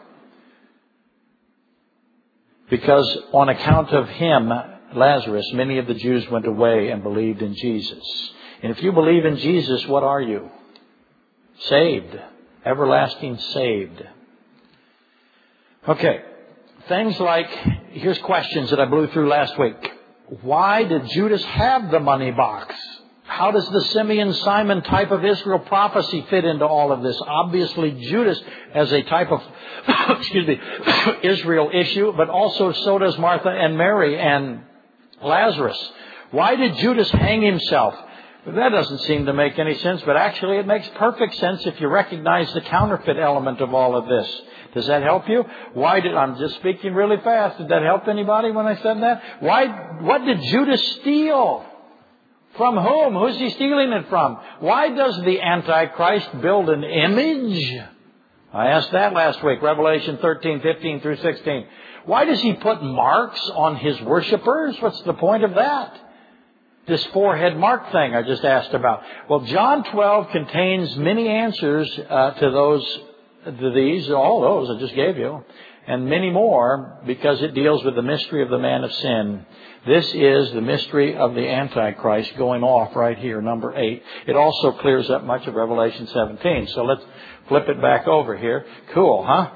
Because on account of him, Lazarus, many of the Jews went away and believed in Jesus. And if you believe in Jesus, what are you? Saved. Everlasting saved. Okay. Things like, here's questions that I blew through last week. Why did Judas have the money box? How does the Simeon-Simon type of Israel prophecy fit into all of this? Obviously, Judas has a type of, excuse me, Israel issue, but also so does Martha and Mary and Lazarus. Why did Judas hang himself? That doesn't seem to make any sense, but actually it makes perfect sense if you recognize the counterfeit element of all of this. Does that help you? Why did, I'm just speaking really fast. Did that help anybody when I said that? Why, what did Judas steal? From whom? Who's he stealing it from? Why does the Antichrist build an image? I asked that last week, Revelation thirteen, fifteen through sixteen. Why does he put marks on his worshipers? What's the point of that? This forehead mark thing I just asked about. Well, John twelve contains many answers uh, to those, to these, all those I just gave you, and many more, because it deals with the mystery of the man of sin. This is the mystery of the Antichrist going off right here, number eight. It also clears up much of Revelation seventeen. So let's flip it back over here. Cool, huh?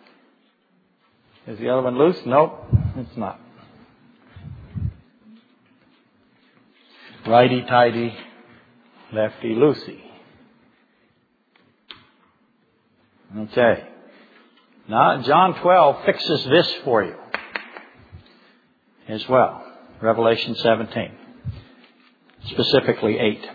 Is the other one loose? Nope, it's not. Righty-tighty, lefty-loosey. Okay. Now, John twelve fixes this for you as well. Revelation seventeen. Specifically eight.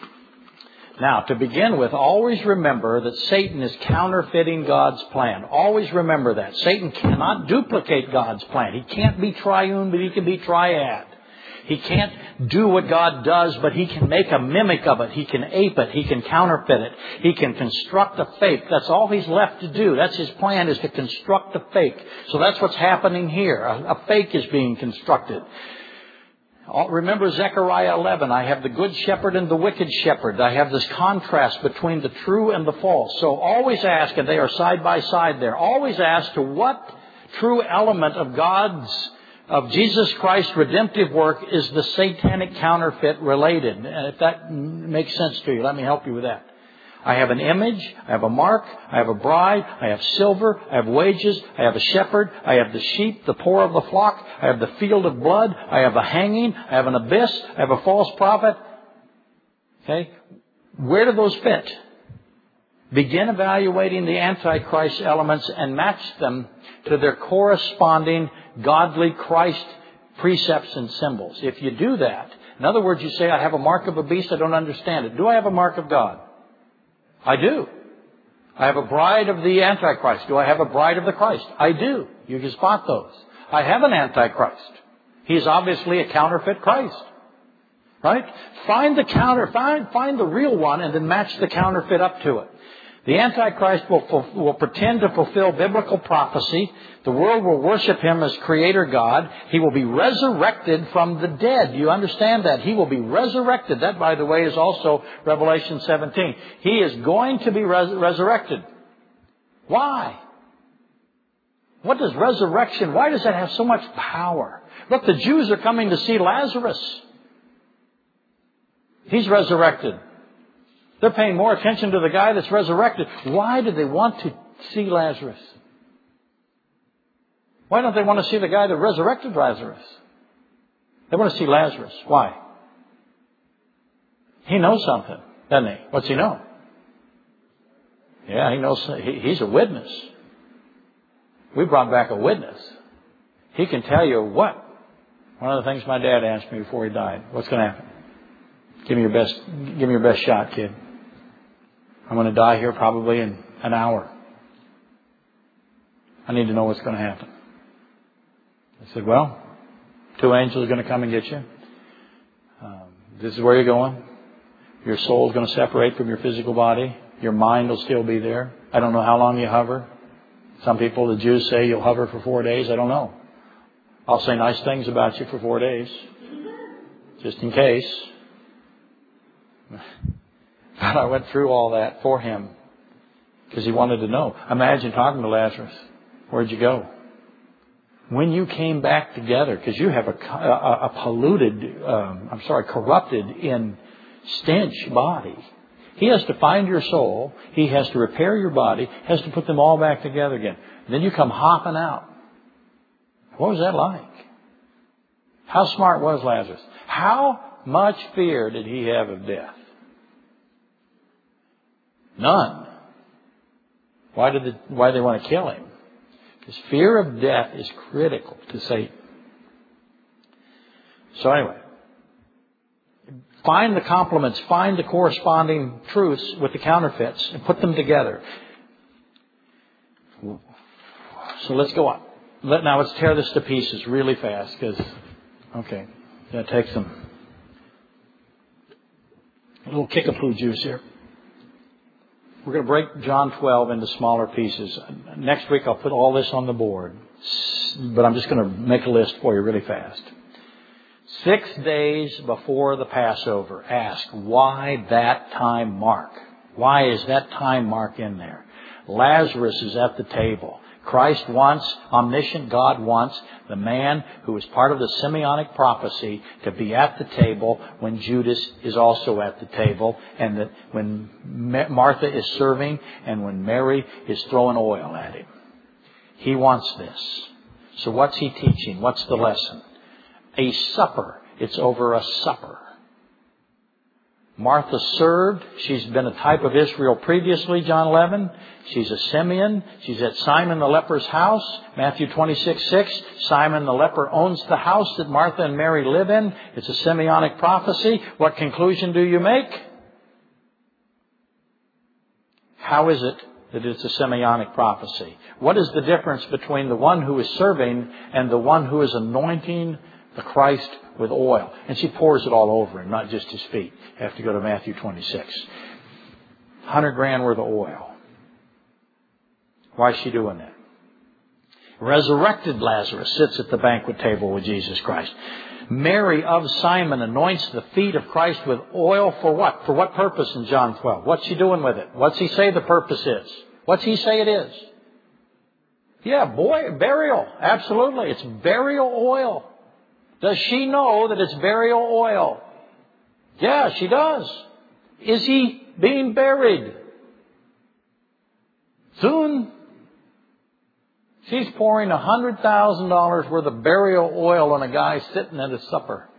Now, to begin with, always remember that Satan is counterfeiting God's plan. Always remember that. Satan cannot duplicate God's plan. He can't be triune, but he can be triad. He can't do what God does, but he can make a mimic of it. He can ape it. He can counterfeit it. He can construct a fake. That's all he's left to do. That's his plan, is to construct a fake. So that's what's happening here. A, a fake is being constructed. Remember Zechariah eleven. I have the good shepherd and the wicked shepherd. I have this contrast between the true and the false. So always ask, and they are side by side there, always ask to what true element of God's of Jesus Christ's redemptive work is the satanic counterfeit related. And if that makes sense to you, let me help you with that. I have an image, I have a mark, I have a bride, I have silver, I have wages, I have a shepherd, I have the sheep, the poor of the flock, I have the field of blood, I have a hanging, I have an abyss, I have a false prophet. Okay? Where do those fit? Begin evaluating the Antichrist elements and match them to their corresponding godly Christ precepts and symbols. If you do that, in other words, you say, I have a mark of a beast, I don't understand it. Do I have a mark of God? I do. I have a bride of the Antichrist. Do I have a bride of the Christ? I do. You can spot those. I have an Antichrist. He is obviously a counterfeit Christ. Right? Find the counter, find, find the real one and then match the counterfeit up to it. The Antichrist will, will pretend to fulfill biblical prophecy. The world will worship him as Creator God. He will be resurrected from the dead. You understand that? He will be resurrected. That, by the way, is also Revelation seventeen. He is going to be res- resurrected. Why? What does resurrection, why does that have so much power? Look, the Jews are coming to see Lazarus. He's resurrected. They're paying more attention to the guy that's resurrected. Why do they want to see Lazarus? Why don't they want to see the guy that resurrected Lazarus? They want to see Lazarus. Why? He knows something, doesn't he? What's he know? Yeah, he knows. He, he's a witness. We brought back a witness. He can tell you what. One of the things my dad asked me before he died. What's going to happen? Give me your best, give me your best shot, kid. I'm going to die here probably in an hour. I need to know what's going to happen. I said, well, two angels are going to come and get you. Um, this is where you're going. Your soul is going to separate from your physical body. Your mind will still be there. I don't know how long you hover. Some people, the Jews, say you'll hover for four days. I don't know. I'll say nice things about you for four days, just in case. But I went through all that for him because he wanted to know. Imagine talking to Lazarus. Where'd you go? When you came back together, because you have a, a, a polluted, um, I'm sorry, corrupted in stench body. He has to find your soul. He has to repair your body. Has to put them all back together again. And then you come hopping out. What was that like? How smart was Lazarus? How much fear did he have of death? None. Why did the, why did they want to kill him? Because fear of death is critical to Satan. So anyway, find the complements, find the corresponding truths with the counterfeits, and put them together. So let's go on. Let, now let's tear this to pieces really fast, because, okay, that takes some a little kickapoo juice here. We're going to break John twelve into smaller pieces. Next week I'll put all this on the board, but I'm just going to make a list for you really fast. Six days before the Passover, ask, why that time mark? Why is that time mark in there? Lazarus is at the table. Christ wants, omniscient God wants, the man who is part of the Simeonic prophecy to be at the table when Judas is also at the table, and that when Martha is serving and when Mary is throwing oil at him. He wants this. So what's he teaching? What's the lesson? A supper. It's over a supper. Martha served. She's been a type of Israel previously, John eleven. She's a Simeon. She's at Simon the leper's house, Matthew twenty-six six. Simon the leper owns the house that Martha and Mary live in. It's a Simeonic prophecy. What conclusion do you make? How is it that it's a Simeonic prophecy? What is the difference between the one who is serving and the one who is anointing the Christ with oil? And she pours it all over him, not just his feet. You have to go to Matthew twenty-six. one hundred grand worth of oil. Why is she doing that? Resurrected Lazarus sits at the banquet table with Jesus Christ. Mary of Simon anoints the feet of Christ with oil for what? For what purpose in John twelve? What's she doing with it? What's he say the purpose is? What's he say it is? Yeah, boy, burial. Absolutely. It's burial oil. Does she know that it's burial oil? Yeah, she does. Is he being buried? Soon. She's pouring one hundred thousand dollars worth of burial oil on a guy sitting at a supper.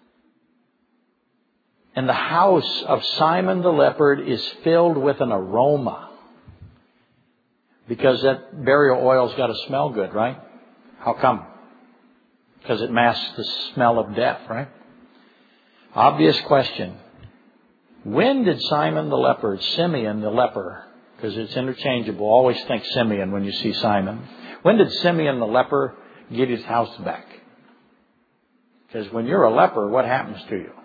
And the house of Simon the leper is filled with an aroma. Because that burial oil's got to smell good, right? How come? Because it masks the smell of death, right? Obvious question. When did Simon the leper, Simeon the leper, because it's interchangeable, always think Simeon when you see Simon. When did Simeon the leper get his house back? Because when you're a leper, what happens to you?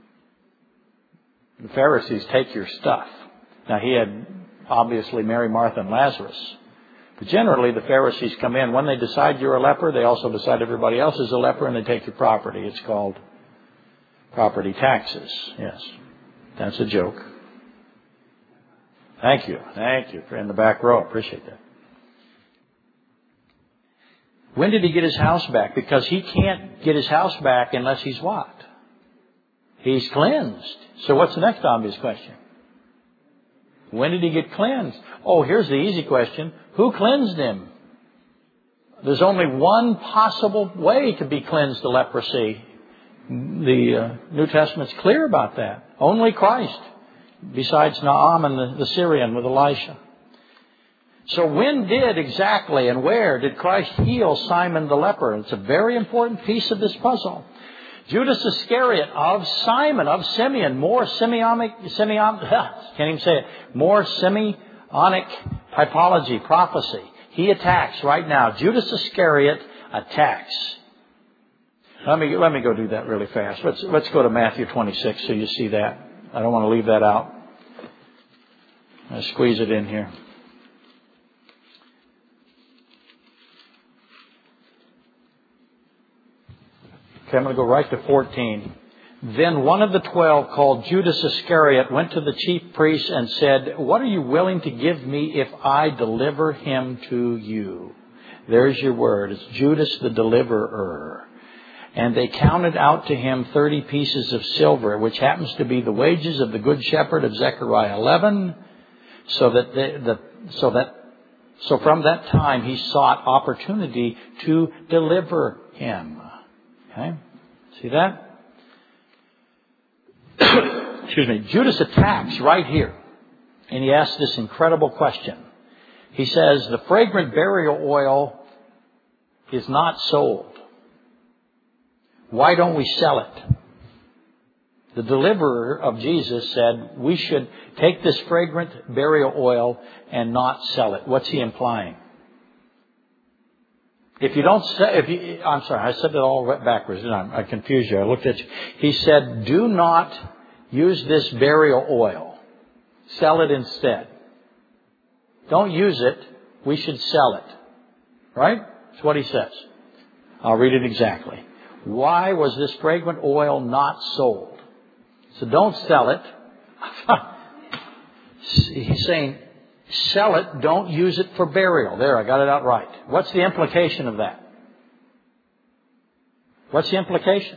The Pharisees take your stuff. Now he had obviously Mary, Martha, and Lazarus. But generally, the Pharisees come in. When they decide you're a leper, they also decide everybody else is a leper, and they take your property. It's called property taxes. Yes. That's a joke. Thank you. Thank you for in the back row. Appreciate that. When did he get his house back? Because he can't get his house back unless he's what? He's cleansed. So what's the next obvious question? When did he get cleansed? Oh, here's the easy question. Who cleansed him? There's only one possible way to be cleansed of leprosy. The uh, New Testament's clear about that. Only Christ, besides Naaman the, the Syrian with Elisha. So when did exactly and where did Christ heal Simon the leper? It's a very important piece of this puzzle. Judas Iscariot of Simon, of Simeon, more Simeonic, Simeon, can't even say it, more Simeonic typology, prophecy. He attacks right now. Judas Iscariot attacks. Let me, let me go do that really fast. Let's, let's go to Matthew twenty-six so you see that. I don't want to leave that out. I'll squeeze it in here. Okay, I'm going to go right to fourteen. Then one of the twelve, called Judas Iscariot, went to the chief priests and said, "What are you willing to give me if I deliver him to you?" There's your word. It's Judas the deliverer. And they counted out to him thirty pieces of silver, which happens to be the wages of the good shepherd of Zechariah eleven. So that the, the so that so from that time he sought opportunity to deliver him. Okay, see that? Excuse me. Judas attacks right here, and he asks this incredible question. He says, "The fragrant burial oil is not sold. Why don't we sell it?" The deliverer of Jesus said, we should take this fragrant burial oil and not sell it. What's he implying? If you don't say, if you, I'm sorry, I said it all backwards, didn't I? I confused you. I looked at you. He said, do not use this burial oil. Sell it instead. Don't use it. We should sell it. Right? That's what he says. I'll read it exactly. Why was this fragrant oil not sold? So don't sell it. He's saying, sell it, don't use it for burial. There, I got it out right. What's the implication of that? What's the implication?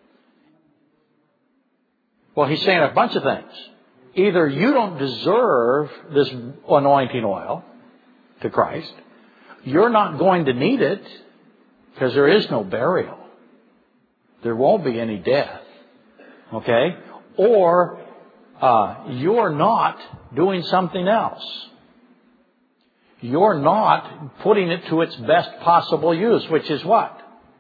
Well, he's saying a bunch of things. Either you don't deserve this anointing oil to Christ. You're not going to need it because there is no burial. There won't be any death. Okay? Or uh, you're not doing something else. You're not putting it to its best possible use, which is what?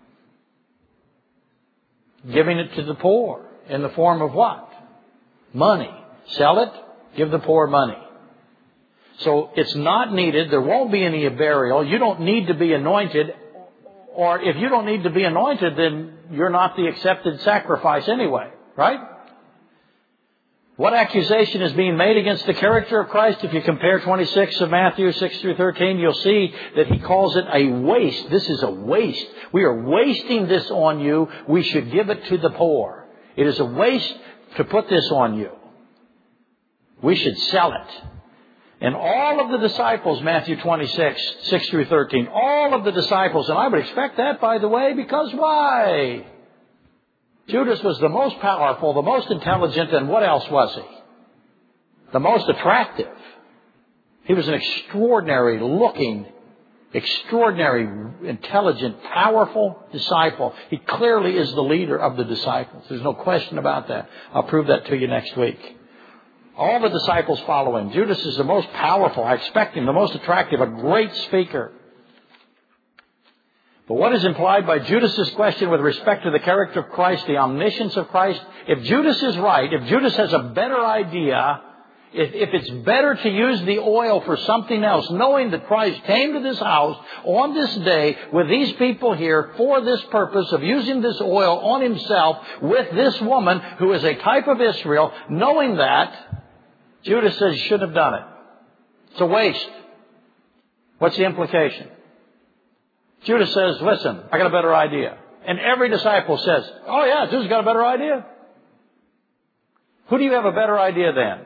Giving it to the poor in the form of what? Money. Sell it, give the poor money. So it's not needed. There won't be any burial. You don't need to be anointed. Or if you don't need to be anointed, then you're not the accepted sacrifice anyway. Right? What accusation is being made against the character of Christ? If you compare twenty-six of Matthew, six through thirteen, you'll see that he calls it a waste. This is a waste. We are wasting this on you. We should give it to the poor. It is a waste to put this on you. We should sell it. And all of the disciples, Matthew twenty-six, six through thirteen, all of the disciples, and I would expect that, by the way, because why? Judas was the most powerful, the most intelligent, and what else was he? The most attractive. He was an extraordinary looking, extraordinary, intelligent, powerful disciple. He clearly is the leader of the disciples. There's no question about that. I'll prove that to you next week. All the disciples follow him. Judas is the most powerful. I expect him, the most attractive, a great speaker. But what is implied by Judas's question with respect to the character of Christ, the omniscience of Christ? If Judas is right, if Judas has a better idea, if, if it's better to use the oil for something else, knowing that Christ came to this house on this day with these people here for this purpose of using this oil on himself with this woman who is a type of Israel, knowing that, Judas says you shouldn't have done it. It's a waste. What's the implication? Judas says, listen, I got a better idea. And every disciple says, oh yeah, Judas got a better idea. Who do you have a better idea than?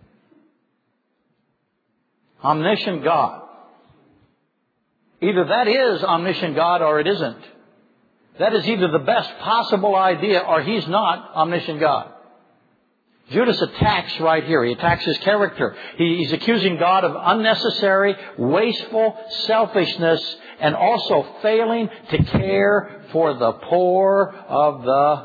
Omniscient God. Either that is omniscient God or it isn't. That is either the best possible idea or he's not omniscient God. Judas attacks right here. He attacks his character. He's accusing God of unnecessary, wasteful selfishness and also failing to care for the poor of the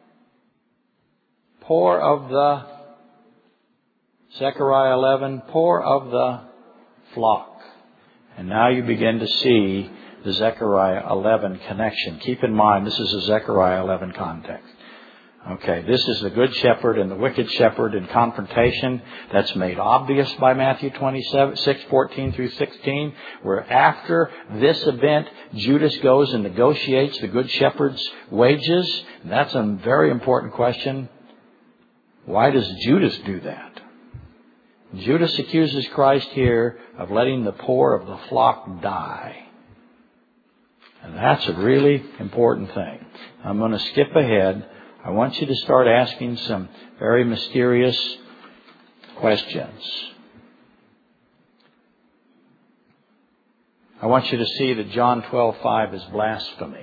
poor of the Zechariah eleven, poor of the flock. And now you begin to see the Zechariah eleven connection. Keep in mind, this is a Zechariah eleven context. Okay, this is the good shepherd and the wicked shepherd in confrontation. That's made obvious by Matthew twenty-seven, six, fourteen through sixteen, where after this event, Judas goes and negotiates the good shepherd's wages. And that's a very important question. Why does Judas do that? Judas accuses Christ here of letting the poor of the flock die. And that's a really important thing. I'm going to skip ahead. I want you to start asking some very mysterious questions. I want you to see that John twelve five is blasphemy.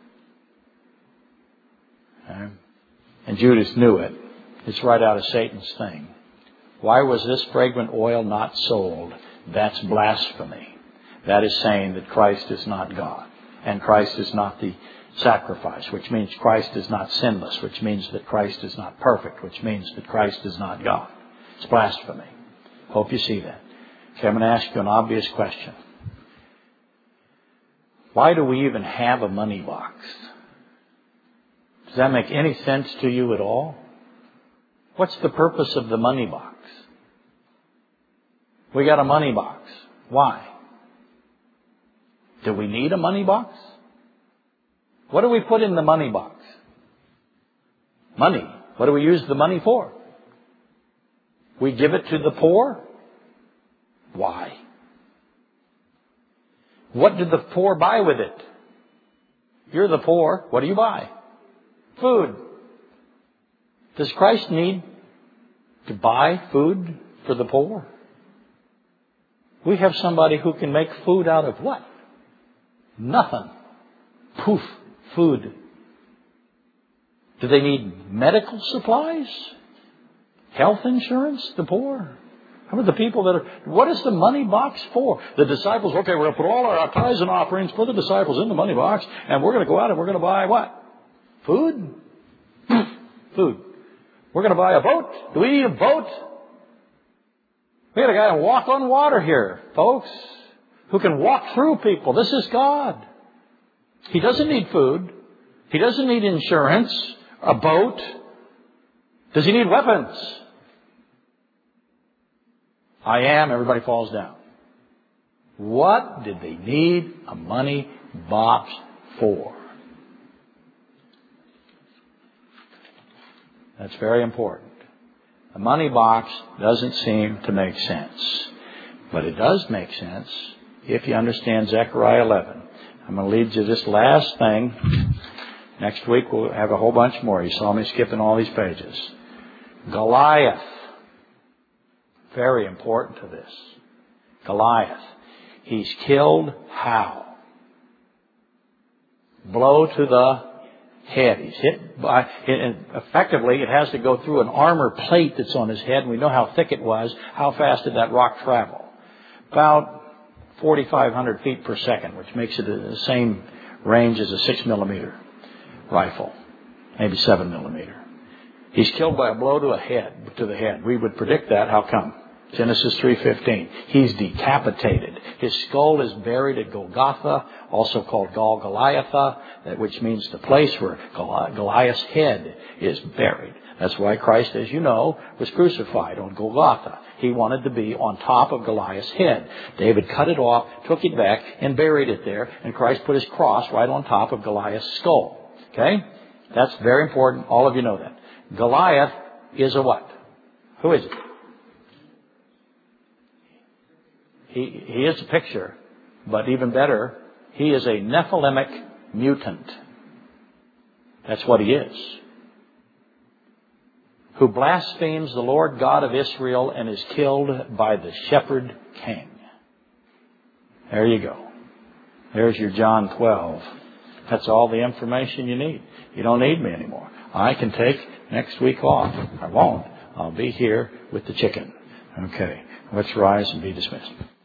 Okay? And Judas knew it. It's right out of Satan's thing. Why was this fragrant oil not sold? That's blasphemy. That is saying that Christ is not God. And Christ is not the sacrifice, which means Christ is not sinless, which means that Christ is not perfect, which means that Christ is not God. It's blasphemy. Hope you see that. Okay, I'm going to ask you an obvious question. Why do we even have a money box? Does that make any sense to you at all? What's the purpose of the money box? We got a money box. Why? Do we need a money box? What do we put in the money box? Money. What do we use the money for? We give it to the poor. Why? What did the poor buy with it? You're the poor. What do you buy? Food. Does Christ need to buy food for the poor? We have somebody who can make food out of what? Nothing. Poof. Food. Do they need medical supplies? Health insurance? The poor? How about the people that are... What is the money box for? The disciples, okay, we're going to put all our tithes and offerings for the disciples in the money box, and we're going to go out and we're going to buy what? Food? Food. We're going to buy a boat. Do we need a boat? We got a guy who walk on water here, folks, who can walk through people. This is God. He doesn't need food. He doesn't need insurance, a boat. Does he need weapons? I am. Everybody falls down. What did they need a money box for? That's very important. The money box doesn't seem to make sense. But it does make sense if you understand Zechariah eleven. I'm going to lead you to this last thing. Next week we'll have a whole bunch more. You saw me skipping all these pages. Goliath. Very important to this. Goliath. He's killed how? Blow to the head. He's hit by, and effectively it has to go through an armor plate that's on his head. And we know how thick it was. How fast did that rock travel? About forty-five hundred feet per second, which makes it the same range as a six millimeter rifle, maybe seven millimeter. He's killed by a blow to a head, to the head. We would predict that. How come? Genesis three fifteen. He's decapitated. His skull is buried at Golgotha, also called Golgotha, which means the place where Goliath's head is buried. That's why Christ, as you know, was crucified on Golgotha. He wanted to be on top of Goliath's head. David cut it off, took it back, and buried it there. And Christ put his cross right on top of Goliath's skull. Okay? That's very important. All of you know that. Goliath is a what? Who is it? He, he is a picture, but even better, he is a Nephilimic mutant. That's what he is. Who blasphemes the Lord God of Israel and is killed by the shepherd king. There you go. There's your John twelve. That's all the information you need. You don't need me anymore. I can take next week off. I won't. I'll be here with the chicken. Okay. Let's rise and be dismissed.